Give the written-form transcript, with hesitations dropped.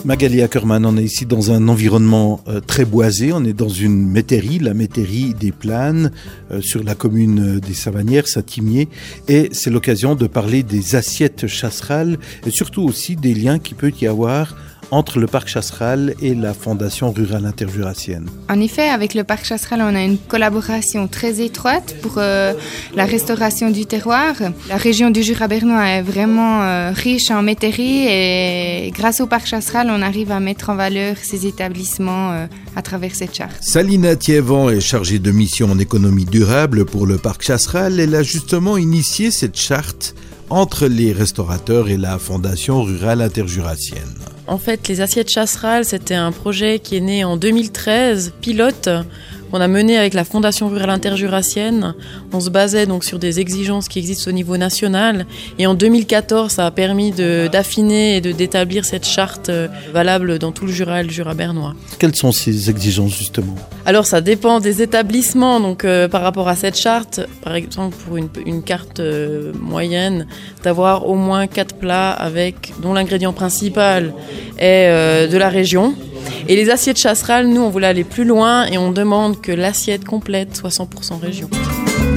Magali Ackermann, on est ici dans un environnement très boisé, on est dans une métairie, la métairie des Planes, sur la commune des Savanières, Saint-Imier, et c'est l'occasion de parler des assiettes chasserales et surtout aussi des liens qu'il peut y avoir entre le parc chasseral et la Fondation rurale interjurassienne. En effet, avec le parc chasseral, on a une collaboration très étroite pour la restauration du terroir. La région du Jura bernois est vraiment riche en métairies et grâce au parc chasseral, on arrive à mettre en valeur ces établissements à travers cette charte. Salina Thiévan est chargée de mission en économie durable pour le parc chasseral. Elle a justement initié cette charte entre les restaurateurs et la Fondation rurale interjurassienne. En fait, les assiettes chasserales, c'était un projet qui est né en 2013, pilote, qu'on a mené avec la Fondation rurale interjurassienne. On se basait donc sur des exigences qui existent au niveau national. Et en 2014, ça a permis d'affiner et d'établir cette charte valable dans tout le Jura et le Jura bernois. Quelles sont ces exigences justement ? Alors ça dépend des établissements. Donc par rapport à cette charte, par exemple pour une carte moyenne, d'avoir au moins 4 plats dont l'ingrédient principal est de la région. Et les assiettes chasserales, nous, on voulait aller plus loin et on demande que l'assiette complète soit 100% région.